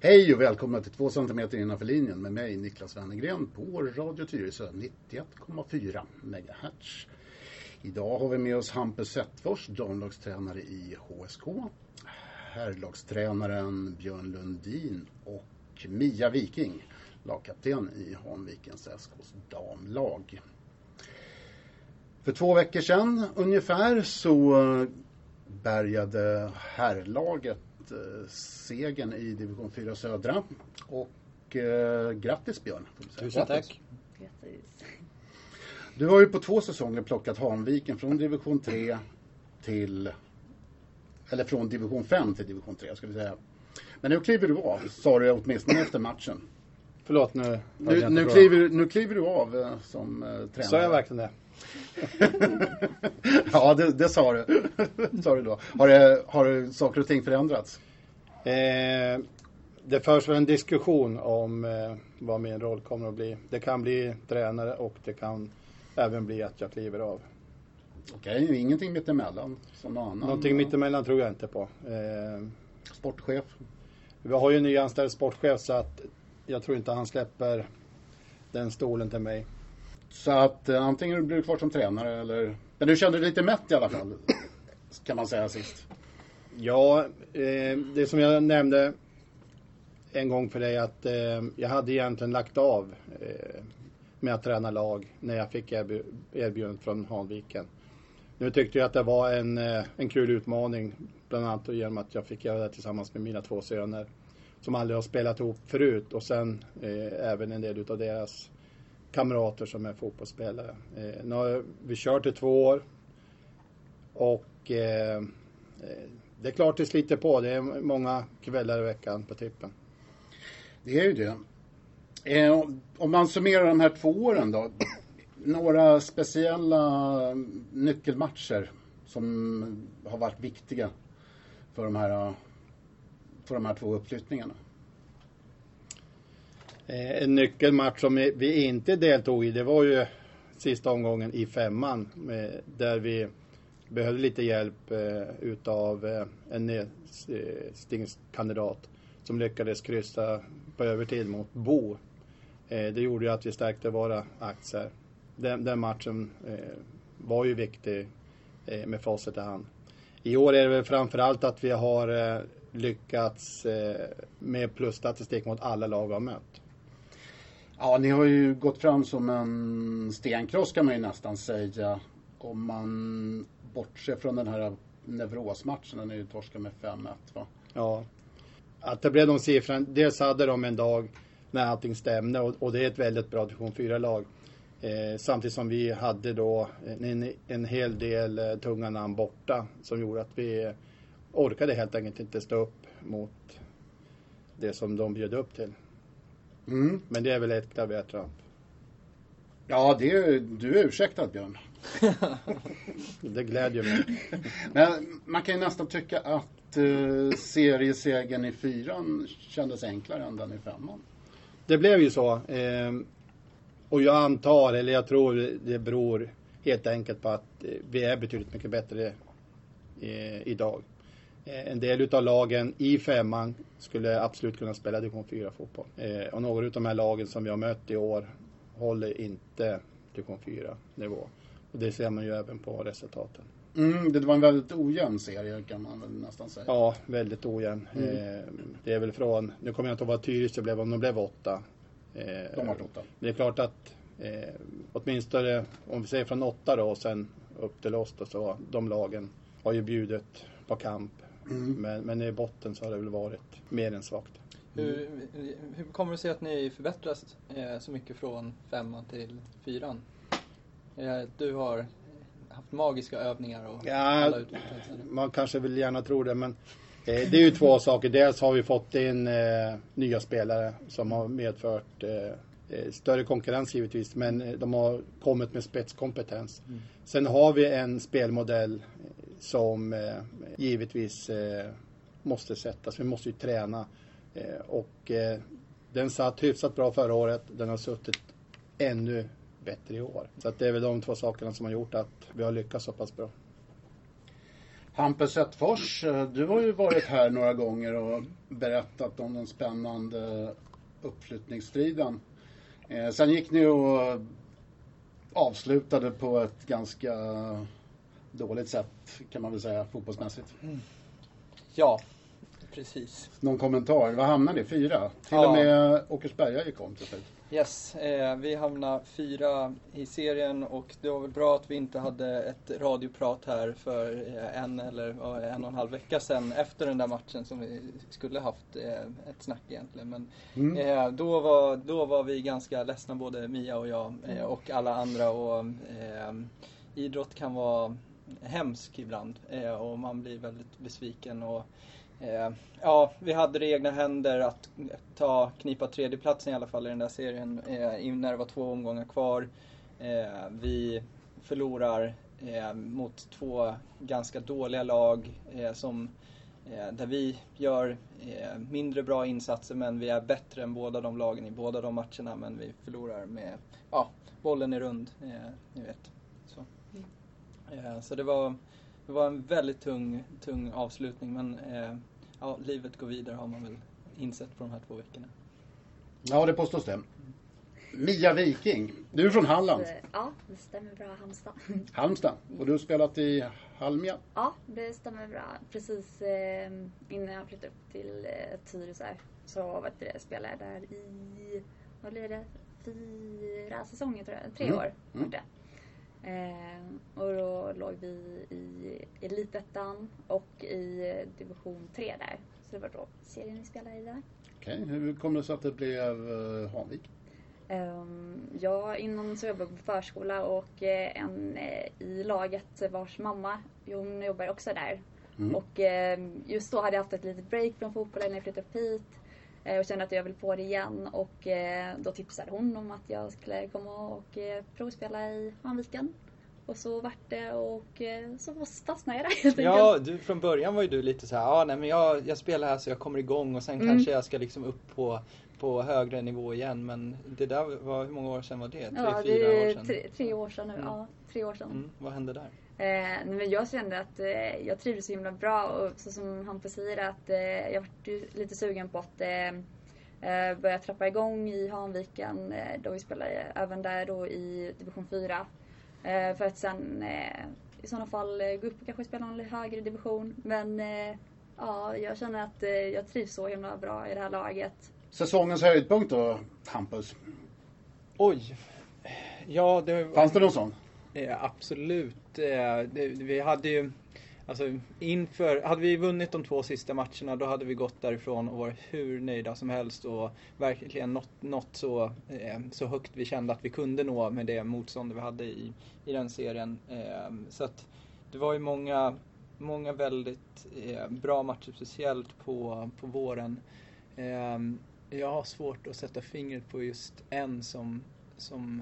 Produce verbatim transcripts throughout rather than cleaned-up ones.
Hej och välkomna till två centimeter innanför linjen med mig Niklas Wennergren på Radio Tyresö nittioett komma fyra megahertz. Idag har vi med oss Hampus Sättfors, damlagstränare i H S K, herrlagstränaren Björn Lundin och Mia Viking, lagkapten i Hanvikens S K:s damlag. För två veckor sedan ungefär så bärgade herrlaget segern i division fyra södra och eh, grattis Björn. Tusen tack. Grattis. Du har ju på två säsonger plockat Hanviken från division tre till eller från division fem till division tre ska vi säga. Men nu kliver du av, sa du åtminstone efter matchen. Förlåt nu. Nu, nu, kliver, nu kliver du av eh, som eh, tränare. Sa jag verkligen det? Ja, det, det sa du. sa du då. Har, det, har det saker och ting förändrats? Eh, det förs väl en diskussion om eh, vad min roll kommer att bli. Det kan bli tränare och det kan även bli att jag kliver av. Okej, ingenting mittemellan som någon annan. Någonting mittemellan tror jag inte på. Eh, Sportchef? Vi har ju en nyanställd sportchef så att jag tror inte han släpper den stolen till mig. Så att eh, antingen blir du kvar som tränare eller... Men du kände dig lite mätt i alla fall, kan man säga sist. Ja, eh, det som jag nämnde en gång för dig att eh, jag hade egentligen lagt av eh, med att träna lag när jag fick erbjud- erbjudandet från Hanviken. Nu tyckte jag att det var en, eh, en kul utmaning, bland annat genom att jag fick göra det tillsammans med mina två söner som aldrig har spelat ihop förut och sen eh, även en del av deras kamrater som är fotbollsspelare. Eh, nu har vi kört i två år och eh, det är klart det sliter på. Det är många kvällar i veckan på tippen. Det är ju det. Eh, om man summerar de här två åren då. Några speciella nyckelmatcher som har varit viktiga för de här, för de här två uppflyttningarna. En nyckelmatch som vi inte deltog i, det var ju sista omgången i femman där vi behövde lite hjälp utav en nedstingskandidat som lyckades kryssa på övertid mot Bo. Det gjorde ju att vi stärkte våra aktier. Den, den matchen var ju viktig med facit i hand. I år är det väl framförallt att vi har lyckats med plusstatistik mot alla lag vi har mött. Ja, ni har ju gått fram som en stenkross kan man ju nästan säga. Om man bortser från den här nevrosmatchen när ni torskade med fem ett va? Ja, att det blev de siffrorna. Dels hade de en dag när allting stämde och, och det är ett väldigt bra division fyra-lag. Eh, samtidigt som vi hade då en, en hel del eh, tunga namn borta som gjorde att vi orkade helt enkelt inte stå upp mot det som de bjöd upp till. Mm. Men det är väl ett klavertramp. Ja, det är, du är ursäktad Björn. Det glädjer mig. Men man kan ju nästan tycka att uh, seriesegern i fyran kändes enklare än den i femman. Det blev ju så. Eh, och jag antar, eller jag tror det beror helt enkelt på att eh, vi är betydligt mycket bättre eh, idag. Eh, en del utav lagen i femman skulle absolut kunna spela division fyra fotboll. Eh, och några utav de här lagen som vi har mött i år håller inte division fyra nivå. Och det ser man ju även på resultaten. Mm, det var en väldigt ojämn serie kan man väl nästan säga. Ja, väldigt ojämn. Mm. Eh, det är väl från, nu kommer jag inte att vara Tyresö, blev om de blev åtta. Eh, de var åtta. Det är klart att eh, åtminstone om vi säger från åtta då och sen upp till oss då, så de lagen har ju bjudit på kamp. Mm. Men, men i botten så har det väl varit mer än svagt. Mm. Hur, hur kommer det sig att ni förbättras eh, så mycket från femman till fyran? Eh, du har haft magiska övningar och ja, alla utvecklats. Man kanske vill gärna tro det, men eh, det är ju två saker. Dels har vi fått in eh, nya spelare som har medfört eh, större konkurrens givetvis, men de har kommit med spetskompetens. Mm. Sen har vi en spelmodell som eh, givetvis eh, måste sättas. Vi måste ju träna eh, och eh, den satt hyfsat bra förra året. Den har suttit ännu bättre i år. Så att det är väl de två sakerna som har gjort att vi har lyckats så pass bra. Hampus Zetterfors, du har ju varit här några gånger och berättat om den spännande uppflyttningsstriden. Eh, sen gick ni och avslutade på ett ganska dåligt sätt, kan man väl säga, fotbollsmässigt. Mm. Ja, precis. Någon kommentar? Vad hamnade ni? Fyra? Till Ja. och med Åkersberga gick om till slut. Yes, eh, vi hamnade fyra i serien och det var väl bra att vi inte hade ett radioprat här för eh, en eller eh, en och en halv vecka sedan efter den där matchen som vi skulle haft eh, ett snack egentligen. Men Mm. eh, då, var, då var vi ganska ledsna, både Mia och jag eh, och alla andra, och eh, idrott kan vara hemsk ibland eh, och man blir väldigt besviken. Och Eh, ja, vi hade det i egna händer att ta knipa tredjeplatsen i alla fall i den där serien eh, när det var två omgångar kvar. Eh, vi förlorar eh, mot två ganska dåliga lag eh, som, eh, där vi gör eh, mindre bra insatser, men vi är bättre än båda de lagen i båda de matcherna, men vi förlorar med, ja, bollen är rund, eh, ni vet. Så, eh, så det var Det var en väldigt tung, tung avslutning, men eh, ja, livet går vidare har man väl insett på de här två veckorna. Ja, det påstås det. Mia Viking, du är från Halland. Ja, det stämmer bra, Halmstad. Halmstad. Och du har spelat i Halmia. Ja, det stämmer bra. Precis eh, innan jag flyttade upp till eh, Tyresö så vet du, spelade jag där i, vad blir det, fyra säsonger tror jag, tre Mm. år. Mm. Det. Eh, och då låg vi i Elitettan och i division tre där. Så det var då serien vi spelade i där. Okej, hur kom det sig att det blev uh, Hanvik? Um, jag innan så jobbade jag på förskola och eh, en eh, i laget vars mamma, hon jobbar också där. Mm. Och eh, just då hade jag haft ett litet break från fotbollen när jag flyttade upp hit. Eh, och kände att jag ville på det igen. Och eh, då tipsade hon om att jag skulle komma och eh, provspela i Hanviken. Och så vart det och eh, så fastnade jag där helt Ja, enkelt. du, från början var ju du lite så här, ja, nej, men jag, jag spelar här så jag kommer igång och sen Mm. kanske jag ska liksom upp på, på högre nivå igen. Men det där var, hur många år sedan var det? Tre, Ja, fyra det är år sedan? tre, tre år sedan nu. Mm. Ja, tre år sedan. Mm, vad hände där? Eh, men jag kände att eh, jag trivdes så himla bra och så som Hampus säger att eh, jag var lite sugen på att eh, eh, börja trappa igång i Hanviken eh, då vi spelade även där då i division fyra. Eh, för att sen eh, i sådana fall eh, gå upp och kanske spela en högre division. Men eh, ja, jag känner att eh, jag trivs så himla bra i det här laget. Säsongens höjdpunkt då, Hampus? Oj! Ja, det Fanns det någon sån? Eh, absolut. Eh, det, vi hade ju, alltså inför, hade vi vunnit de två sista matcherna, då hade vi gått därifrån och varit hur nöjda som helst och verkligen nått, nått så, eh, så högt vi kände att vi kunde nå med det motstånd vi hade i, i den serien. Eh, så att det var ju många, många väldigt eh, bra matcher, speciellt på, på våren. Eh, jag har svårt att sätta fingret på just en som, som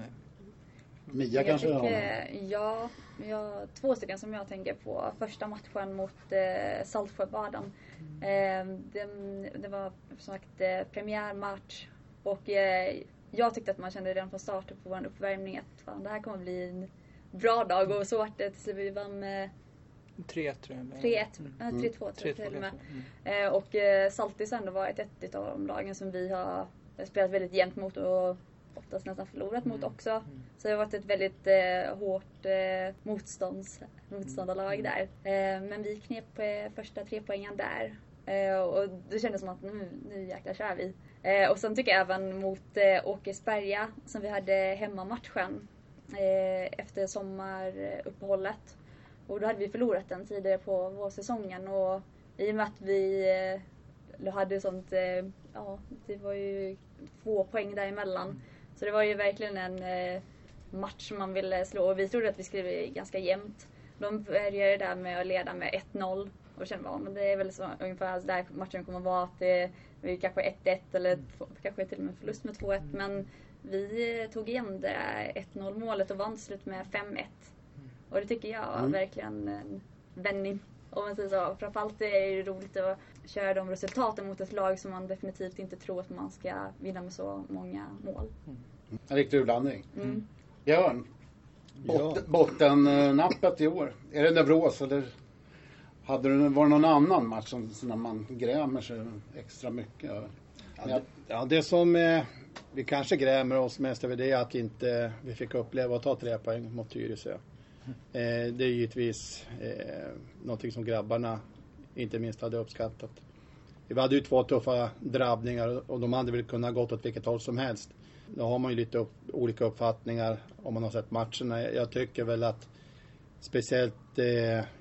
Mia Jag kanske har någon? tycker, ja, jag har två stycken som jag tänker på. Första matchen mot eh, Saltsjöbaden. Eh, det, det var som sagt eh, premiärmatch. Och eh, jag tyckte att man kände redan från starten på vår uppvärmning att fan, det här kommer bli en bra dag. Och så vart det till vi vann med tre, tror jag. tre ett, Mm. äh, tre två tror jag tre två till och med. Mm. Eh, och eh, Saltis ändå varit ett, ett av de lagen som vi har spelat väldigt jämnt mot och oftast nästan förlorat mot Mm. också. Mm. Så det har varit ett väldigt eh, hårt eh, motstånds, motståndarlag Mm. där. Eh, men vi knep eh, första tre poängen där. Eh, och det kändes som att nu, nu jäklar kör vi. Eh, och sen tycker jag även mot eh, Åkersberga som vi hade hemmamatchen eh, efter sommaruppehållet. Och då hade vi förlorat den tidigare på vårsäsongen. Och i och med att vi eh, hade sånt, eh, ja det var ju två poäng däremellan. Så det var ju verkligen en eh, match som man ville slå. Och vi trodde att vi skulle bli ganska jämnt. De började där med att leda med ett noll. Och då kände man, men det är väl så, ungefär där matchen kommer att vara. Att det är kanske ett ett eller två, kanske till och med förlust med två ett. Men vi eh, tog igen det ett noll målet och vann slut med fem ett. Och det tycker jag Mm. verkligen en vändning. Om man säger så. Framförallt är det ju roligt att köra de resultaten mot ett lag som man definitivt inte tror att man ska vinna med så många mål. En riktig urblandning. Mm. Björn, Ja. bot- bottennappet i år. Är det neuros eller Hade det var det någon annan match som när man grämer sig extra mycket? Ja, det, ja, det som eh, vi kanske grämer oss mest över det är att inte vi fick uppleva att ta tre poäng mot Tyresö. Eh, det är givetvis eh, någonting som grabbarna inte minst hade uppskattat. Vi hade ju två tuffa drabbningar och de hade väl kunnat gått åt vilket håll som helst. Då har man ju lite upp, olika uppfattningar om man har sett matcherna. Jag tycker väl att speciellt eh, eh,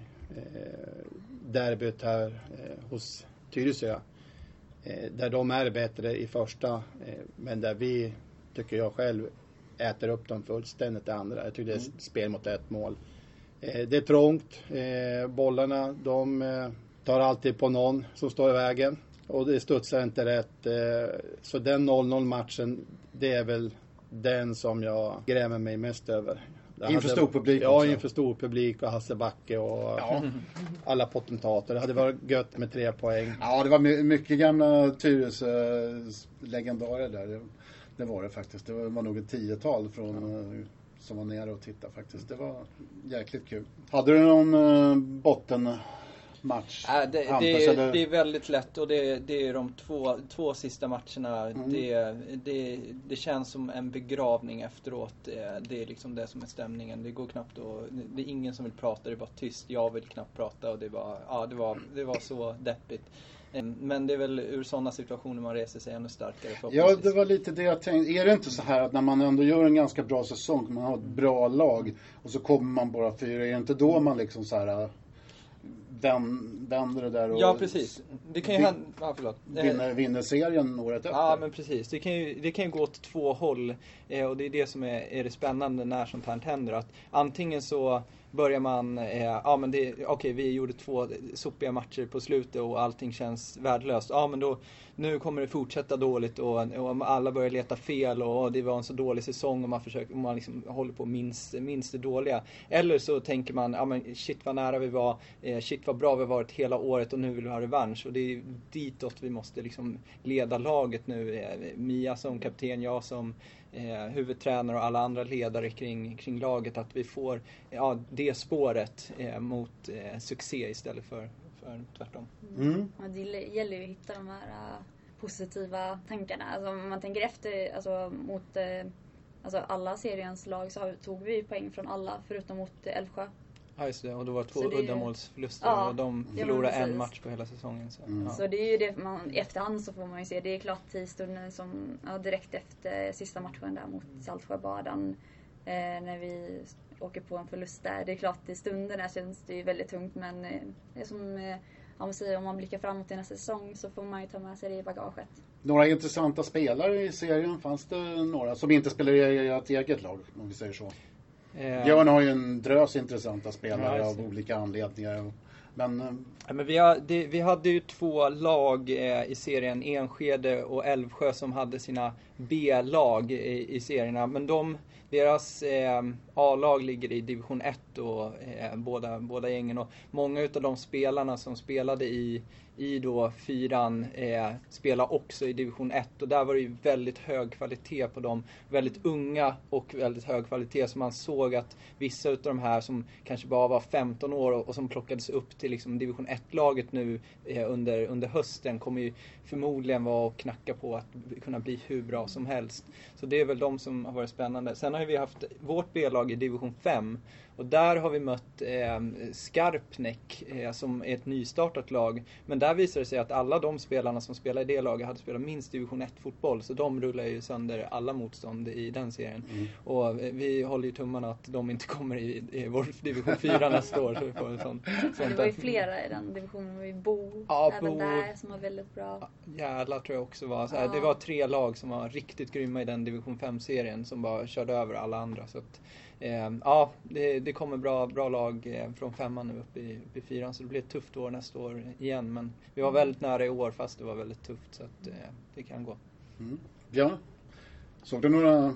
derbyt här eh, hos Tyresö, eh, där de är bättre i första, eh, men där vi, tycker jag själv, äter upp dem fullständigt det andra. Jag tycker det är mm. spel mot ett mål. Eh, det är trångt. Eh, bollarna, de eh, tar alltid på någon som står i vägen. Och det studsar inte rätt. Eh, så den noll noll matchen, det är väl den som jag grämer mig mest över. Det inför hade, stor publik Ja, också. inför stor publik och Hasse Backe och ja. alla potentater. Det hade varit gött med tre poäng. Ja, det var mycket gamla Tyresö legendarer där. Det, det var det faktiskt. Det var nog ett tiotal från, ja. som var nere och tittade faktiskt. Det var jäkligt kul. Hade du någon uh, botten... match. Äh, det, det, är, det är väldigt lätt och det, det är de två, två sista matcherna. Mm. Det, det, det känns som en begravning efteråt. Det, det är liksom det som är stämningen. Det går knappt och det är ingen som vill prata, det är bara tyst. Jag vill knappt prata och det var, ja, det var, det var så deppigt. Men det är väl ur sådana situationer man reser sig ännu starkare. Ja, det var lite det jag tänkte. Är det inte så här att när man ändå gör en ganska bra säsong, man har ett bra lag och så kommer man bara fyra, är det inte då man liksom så här vänder det där och ja, precis. Det kan ju vin, hända, ja, förlåt. Vinner, vinner serien året efter. Ja, men precis. Det kan ju, det kan ju gå åt två håll eh, och det är det som är, är det spännande när sånt här händer. Att antingen så börjar man, eh, ja men det, okej okay, vi gjorde två sopiga matcher på slutet och allting känns värdelöst. Ja men då, nu kommer det fortsätta dåligt och, och alla börjar leta fel och, och det var en så dålig säsong och man försöker, och man liksom håller på minst, minst det dåliga. Eller så tänker man, ja men shit vad nära vi var, eh, shit vad bra vi har varit hela året och nu vill vi ha revansch. Och det är ditåt vi måste liksom leda laget nu. Eh, Mia som kapten, jag som Eh, huvudtränare och alla andra ledare kring, kring laget, att vi får ja, det spåret eh, mot eh, succé istället för, för tvärtom. Mm. Ja, det gäller ju att hitta de här uh, positiva tankarna. Alltså, om man tänker efter alltså, mot uh, alltså, alla seriens lag så har, tog vi poäng från alla förutom mot uh, Älvsjö. Ja just det, och då var det två det uddamålsförluster ja, och de förlorade ja, en match på hela säsongen. Så, mm. ja. så det är ju det man, i efterhand så får man ju se, det är klart tidstunden som ja, direkt efter sista matchen där mot Saltsjöbaden eh, när vi åker på en förlust där. Det är klart i stunden där känns det ju väldigt tungt, men eh, det är som eh, om, säger, om man blickar framåt till nästa säsong så får man ju ta med sig det i bagaget. Några intressanta spelare i serien, fanns det några som inte spelar i ett eget lag, om vi säger så? Eh, Björn har ju en drös intressanta spelare ja, av olika anledningar. Men, ja, men vi, har, det, vi hade ju två lag eh, i serien, Enskede och Älvsjö, som hade sina B-lag i, i serierna. Men de, deras eh, A-lag ligger i division ett och eh, båda, båda gängen. Och många av de spelarna som spelade i i då fyran eh, spelar också i division ett, och där var det ju väldigt hög kvalitet på dem, väldigt unga och väldigt hög kvalitet, så man såg att vissa av de här som kanske bara var femton år och, och som plockades upp till liksom division ett-laget nu eh, under, under hösten kommer ju förmodligen vara och knacka på att kunna bli hur bra som helst. Så det är väl de som har varit spännande. Sen har vi haft vårt B-lag i division fem. Och där har vi mött eh, Skarpnäck eh, som är ett nystartat lag. Men där visar det sig att alla de spelarna som spelar i det laget hade spelat minst division ett-fotboll. Så de rullar ju sönder alla motstånd i den serien. Mm. Och eh, vi håller ju tummarna att de inte kommer i, i vår division fyra nästa år. Så vi får en sån, sån det var ju flera i den divisionen. Vi Bo, ja, även Bo, där, som var väldigt bra. Jävlar tror jag också var. Så här, ja. Det var tre lag som var riktigt grymma i den division fem-serien som bara körde över alla andra. Så att, eh, ja, det, det kommer bra, bra lag eh, från femman nu upp i, upp i fyran. Så det blir ett tufft år nästa år igen. Men vi var väldigt nära i år fast det var väldigt tufft. Så att eh, det kan gå. Mm. Ja, såg du några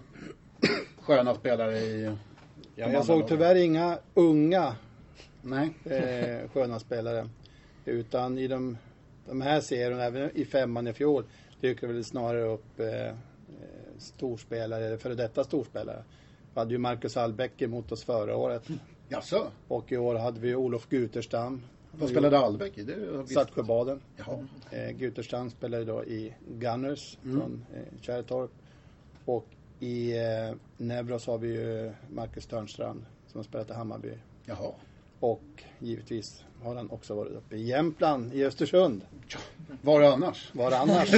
sköna spelare i... Ja, jag såg tyvärr inga unga Nej. eh, sköna spelare. Utan i de, de här serierna, även i femman i fjol, dyker väl snarare upp eh, storspelare, eller före detta storspelare. Vi hade ju Marcus Albeck emot oss förra året. Jaså? Och i år hade vi Olof Guterstam. Vad spelade Albeck i? Det Saltsjöbaden. Jaha. Eh, Guterstrand spelade då i Gunners Mm. från eh, Kärrtorp. Och i eh, Nebros har vi ju Marcus Törnstrand som har spelat i Hammarby. Jaha. Och givetvis har han också varit uppe i Jämtland, i Östersund. Var det annars? Var annars?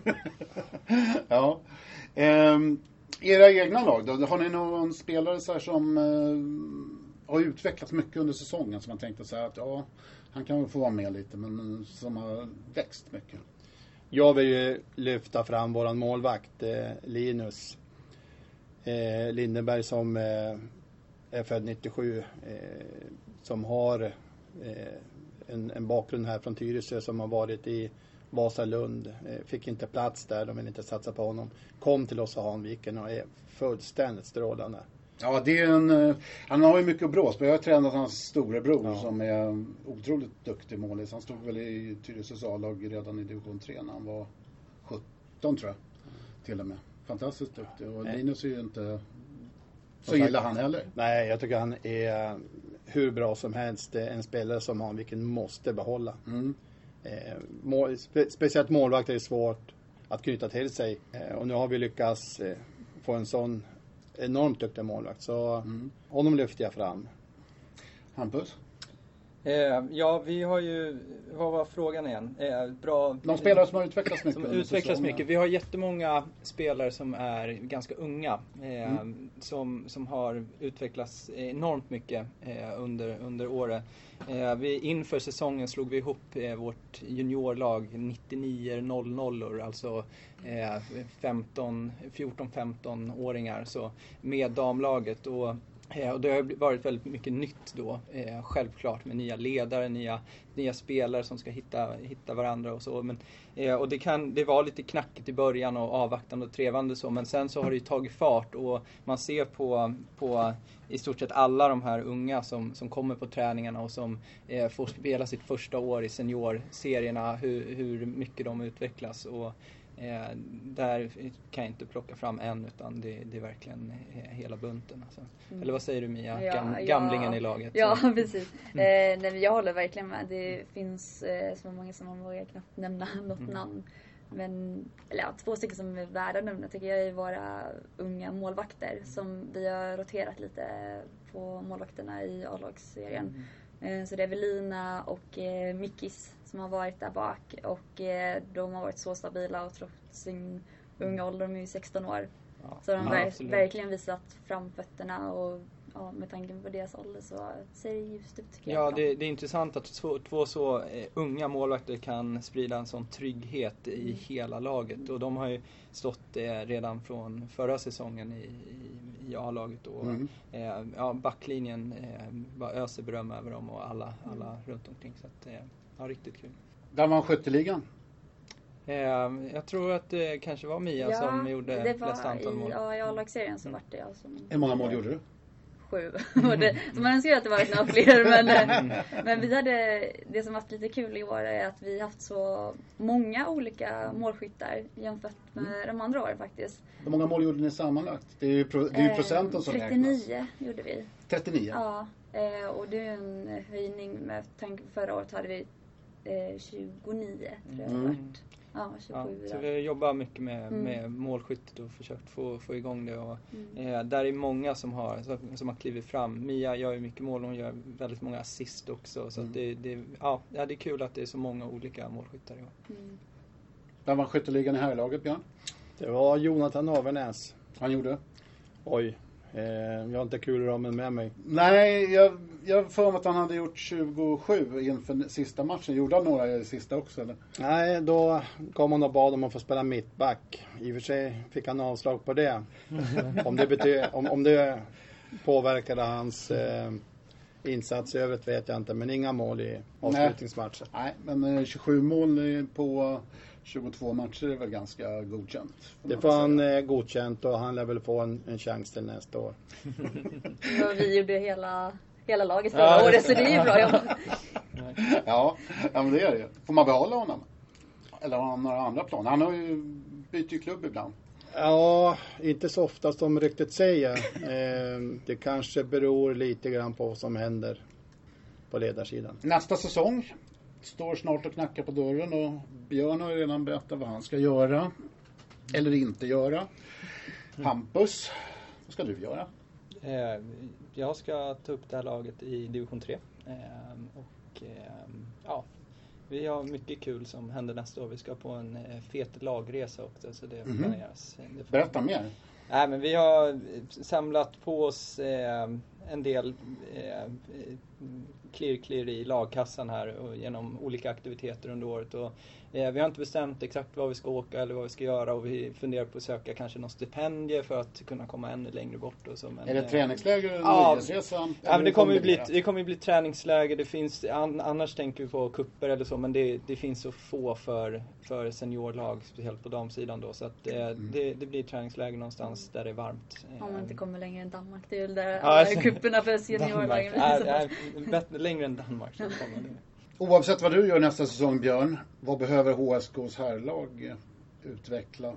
Ja. Ehm, era egna lag då? Har ni någon spelare så här som eh, har utvecklats mycket under säsongen som man tänkte så här att ja, han kan väl få vara med lite, men som har växt mycket? Jag vill ju lyfta fram våran målvakt eh, Linus eh, Lindenberg som eh, är född nittiosju, eh, som har eh, en, en bakgrund här från Tyresö, som har varit i Vasalund, eh, fick inte plats där, de vill inte satsa på honom, kom till oss och Hanviken och är fullständigt strålande. Ja, det är en, eh, han har ju mycket att brås, men jag har tränat hans storebror Ja. som är otroligt duktig målis. Han stod väl i Tyresös A-lag redan i division tre när han var sjutton tror jag, till och med. Fantastiskt duktig, och Nej. Linus är ju inte så sagt- gillar han heller. Nej, jag tycker han är hur bra som helst. Det är en spelare som Hanviken måste behålla. Mm. Eh, mål, spe, speciellt målvakter är svårt att knyta till sig. Eh, och nu har vi lyckats eh, få en sån enormt duktig målvakt. Så Mm. honom lyfter jag fram. Hampus? Eh, ja, vi har ju, vad var frågan igen? Eh, bra, De spelare som har utvecklats mycket som under utvecklas säsongen. mycket. Vi har jättemånga spelare som är ganska unga. Eh, Mm. som, som har utvecklats enormt mycket eh, under, under året. Eh, vi, inför säsongen slog vi ihop eh, vårt juniorlag nittionio noll noll, alltså eh, femton, fjorton femton-åringar så, med damlaget. Och Eh, och det har varit väldigt mycket nytt då, eh, självklart, med nya ledare, nya, nya spelare som ska hitta, hitta varandra och så. Men, eh, och det, kan, det var lite knackigt i början och avvaktande och trevande så, men sen så har det ju tagit fart och man ser på, på i stort sett alla de här unga som, som kommer på träningarna och som eh, får spela sitt första år i seniorserierna, hur, hur mycket de utvecklas. Och Eh, där kan jag inte plocka fram en, utan det, det är verkligen eh, hela bunten. Alltså. Mm. Eller vad säger du Mia? Ja, Gam, ja. gamlingen i laget. Ja, Så. precis. Eh, nej, men jag håller verkligen med. Det finns eh, så många som man vågar knappt nämna något Mm. namn. Men, eller ja, två stycken som är värda att nämna tycker jag är våra unga målvakter. Som vi har roterat lite på målvakterna i A-lagsserien. Mm. Eh, så det är Velina och eh, Mickis som har varit där bak. Och eh, de har varit så stabila och trots sin unga ålder, de är ju sexton år. Ja, Så de har ja, ver- absolut. verkligen visat framfötterna och ja, med tanken på deras ålder så ser det ljust ut tycker Ja, jag. det, det är intressant att två, två så eh, unga målvakter kan sprida en sån trygghet i Mm. hela laget. Och de har ju stått eh, redan från förra säsongen i, i, i A-laget. Och, Mm. eh, ja, backlinjen eh, bara öser beröm över dem och alla, alla runt omkring. Så att, eh, ja, riktigt kul. Där vann skytteligan. Eh, jag tror att det kanske var Mia som gjorde det flest var antal mål. i ja, i A-lagsserien så var det jag som... Hur många mål gjorde du? Sju. Och det, så man önskar ju att det var några fler. Men, eh, men vi hade, det som varit lite kul i år är att vi haft så många olika målskyttar jämfört med de andra åren faktiskt. Hur många mål gjorde ni sammanlagt? Det är ju, pro, det är ju procenten som Eh, räknas. trettionio gjorde vi. trettionio? Ja, eh, och det är en höjning med tanke på förra året hade vi eh, tjugonio tror jag det Mm. varit. Ja, Ja, tjugosju. så där. vi jobbar mycket med, Mm. med målskyttet och försökt få, få igång det. Och, Mm. eh, där är många som har, som, som har klivit fram. Mia gör ju mycket mål, hon gör väldigt många assist också. Så Mm. att det, det, ja, ja, det är kul att det är så många olika målskyttar. Ja. Mm. Där vann skytteligan i herrlaget, Björn. Det var Jonathan Avernäs. Han gjorde. Oj, eh, jag har inte kulramen med mig. Nej, jag, jag har för mig att han hade gjort tjugosju inför sista matchen. Gjorde han några i sista också, eller? Nej, då kom han och bad om att få spela mittback. I och för sig fick han avslag på det. om, det betyder, om, om det påverkade hans eh, insats i övrigt vet jag inte. Men inga mål i avslutningsmatchen. Nej, men eh, tjugosju mål på tjugotvå matcher är väl ganska godkänt. Det man får han säga. eh, godkänt och han lär väl få en, en chans till nästa år. Ja, vi gjorde hela, hela laget förra Ja, året så det är ju bra jobbat. Ja, ja, men det är det. Får man behålla honom? Eller har han några andra planer? Han har ju bytt ju klubb ibland. Ja, inte så ofta som ryktet säger. Eh, det kanske beror lite grann på vad som händer. på ledarsidan. Nästa säsong står snart och knackar på dörren och Björn har ju redan berättat vad han ska göra eller inte göra. Hampus, vad ska du göra? Eh, jag ska ta upp det här laget i division tre. Eh, och eh, ja, vi har mycket kul som händer nästa år. Vi ska på en eh, fet lagresa också, så det Mhm. planeras. Det får- Berätta mer. Nej, men vi har samlat på oss eh, en del eh, klirr klirr i lagkassan här och genom olika aktiviteter under året. Och, eh, vi har inte bestämt exakt var vi ska åka eller vad vi ska göra, och vi funderar på att söka kanske något stipendium för att kunna komma ännu längre bort. Och så. Men, Är det eh, träningsläger eller ja, nöjesresa? Ja, Eller men det kommer ju bli, kombinerat? det kommer ju bli träningsläger. Det finns, an, annars tänker vi på kupper eller så, men det, det finns så få för, för seniorlag, speciellt på damsidan då. Så att eh, Mm. det, det blir träningsläger någonstans där det är varmt. Om man inte kommer längre än Danmark. Det är väl där Ja, alla alltså, kupperna för seniorlagen. Danmark är, är bättre, längre än Danmark. Så kommer det. Oavsett vad du gör nästa säsong, Björn, vad behöver H S K:s herrlag utveckla?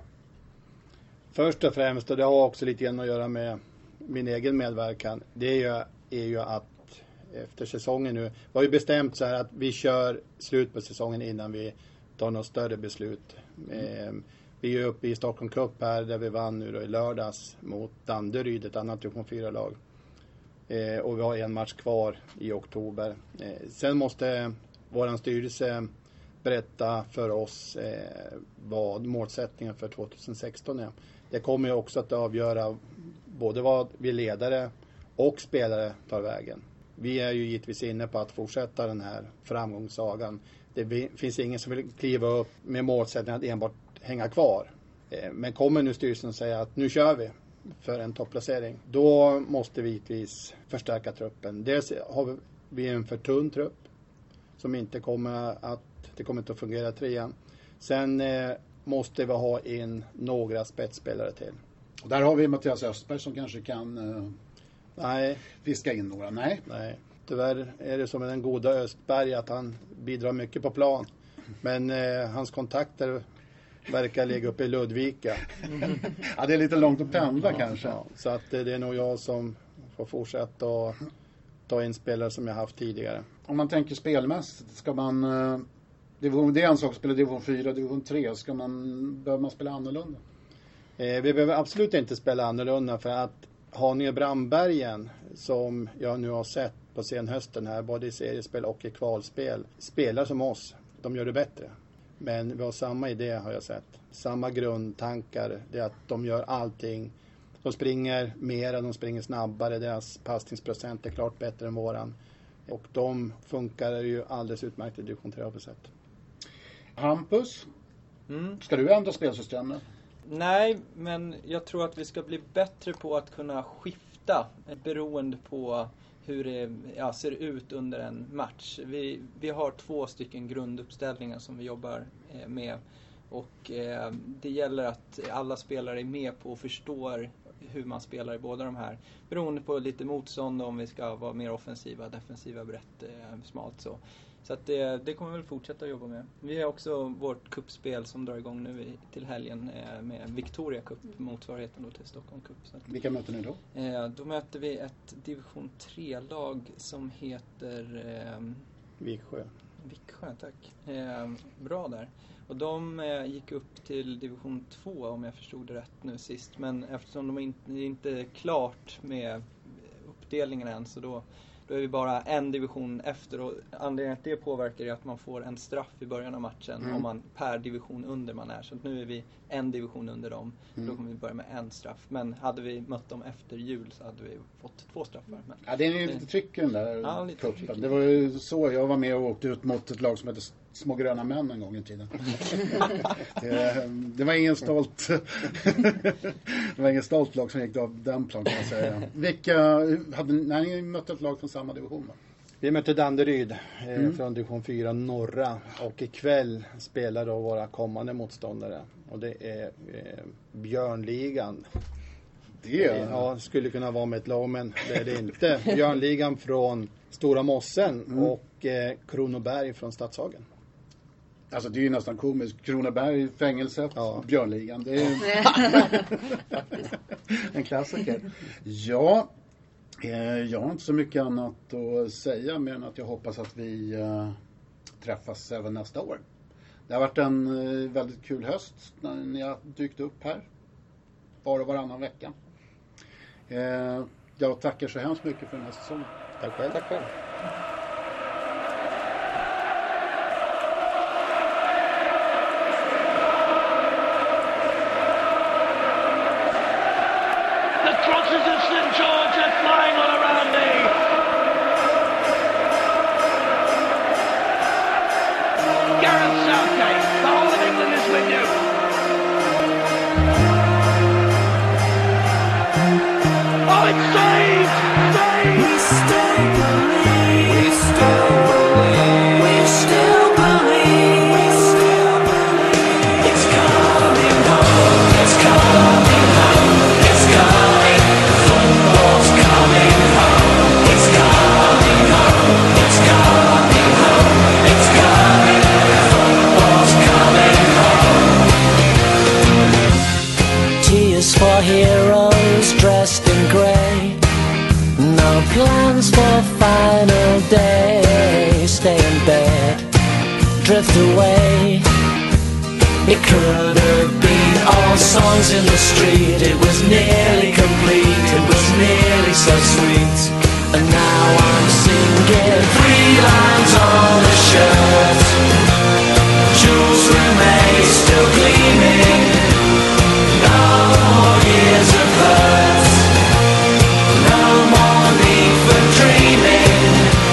Först och främst, och det har också lite grann att göra med min egen medverkan, det är ju, är ju att efter säsongen nu, vi har ju bestämt så här att vi kör slut på säsongen innan vi tar något större beslut. Eh, vi är uppe i Stockholm Cup här där vi vann nu då i lördags mot Danderyd, ett annat division fyra-lag. Eh, och vi har en match kvar i oktober. Eh, sen måste våran styrelse berätta för oss eh, vad målsättningen för tjugohundrasexton är. Det kommer ju också att avgöra både vad vi ledare och spelare tar vägen. Vi är ju givetvis inne på att fortsätta den här framgångssagan. Det finns ingen som vill kliva upp med målsättningen att enbart hänga kvar. Eh, men kommer nu styrelsen säga att nu kör vi för en topplacering, då måste vi givetvis förstärka truppen. Dels har vi en för tunn trupp som inte kommer att, det kommer inte att fungera trean. Sen eh, måste vi ha in några spetsspelare till. Och där har vi Mattias Östberg som kanske kan uh, Nej, fiska in några. Nej. nej. Tyvärr är det som med den goda Östberg att han bidrar mycket på plan. Men eh, hans kontakter verkar ligga uppe i Ludvika. Ja, det är lite långt att pendla kanske. Ja, så att eh, det är nog jag som får fortsätta och ta in spelare som jag haft tidigare. Om man tänker spelmässigt, ska man... Uh, division, det är en sak att spela division fyra, division tre. Ska man, behöver man spela annorlunda? Eh, vi behöver absolut inte spela annorlunda, för att Haninge Brandbergen, som jag nu har sett på senhösten här, både i seriespel och i kvalspel, spelar som oss. De gör det bättre. Men vi har samma idé, har jag sett. Samma grundtankar, det är att de gör allting. De springer mer, de springer snabbare, deras passningsprocent är klart bättre än våran. Och de funkar ju alldeles utmärkt i division tre, har vi sett. Hampus, Mm. ska du ändra spelsystemet? Nej, men jag tror att vi ska bli bättre på att kunna skifta eh, beroende på hur det ja, ser ut under en match. Vi, vi har två stycken grunduppställningar som vi jobbar eh, med, och eh, det gäller att alla spelare är med på och förstår hur man spelar i båda de här. Beroende på lite motstånd, om vi ska vara mer offensiva, defensiva, brett, eh, smalt så. Så att det, det kommer vi väl fortsätta jobba med. Vi har också vårt kuppspel som drar igång nu i, till helgen eh, med Victoria Cup, motsvarigheten då till Stockholm Cup. Så att, Vilka möter ni då? eh, då möter vi ett division tre-lag som heter eh, Viksjö. Viksjö, tack. Eh, bra där. Och de eh, gick upp till division två om jag förstod det rätt nu sist. Men eftersom de inte, inte är klart med uppdelningen än, så då Då är vi bara en division efter, och anledningen till det påverkar är att man får en straff i början av matchen Mm. om man per division under man är. Så att nu är vi en division under dem. Mm. Då kommer vi börja med en straff. Men hade vi mött dem efter jul så hade vi fått två straffar. Men Ja, det är ju lite trick i den där Ja, lite cupen. tricky. Det var ju så jag var med och åkte ut mot ett lag som hette Små gröna män en gång i tiden. det, det var ingen stolt det var ingen stolt lag som gick av den plan, kan jag säga. Vilka hade när ni mötte ett lag från samma division då? Vi mötte Danderyd eh, Mm. från division fyra norra, och ikväll spelar då våra kommande motståndare, och det är eh, Björnligan. Det Ja, skulle kunna vara med ett lag, men det är det inte. Björnligan från Stora Mossen Mm. och eh, Kronoberg från Stadshagen. Alltså det är ju nästan komiskt. Kronoberg, fängelset, Ja. Björnligan. Det är en klassiker. Ja, Eh, jag har inte så mycket annat att säga mer än att jag hoppas att vi eh, träffas även nästa år. Det har varit en eh, väldigt kul höst när ni har dykt upp här var och varannan vecka. Eh, jag tackar så hemskt mycket för den här säsongen. Tack själv. Tack själv. The crosses of Saint George are flying all around me. Gareth Southgate, the whole of England is with you. Oh, it's saved! Saved! We still believe. We still believe. We still believe. We still believe. It's coming home. It's coming home. It's coming. Football's coming home. It's coming home. It's coming home. It's coming. Football's coming home. Tears for heroes dressed in grey. No plans for final day. Stay in bed, drift away. It could have been all songs in the street. It was nearly complete. It was nearly so sweet. And now I'm singing three lines on a shirt. Jewelry may still gleaming. No more years of hurt. No more need for dreaming.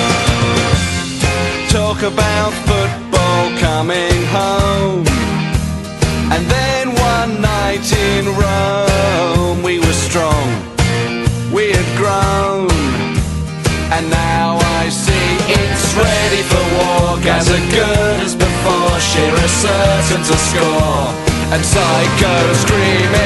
Talk about football coming home. And then one night in Rome we were strong, we had grown. And now I see it's ready for war. Gaza good as before, Shearer certain to score. And Psycho screaming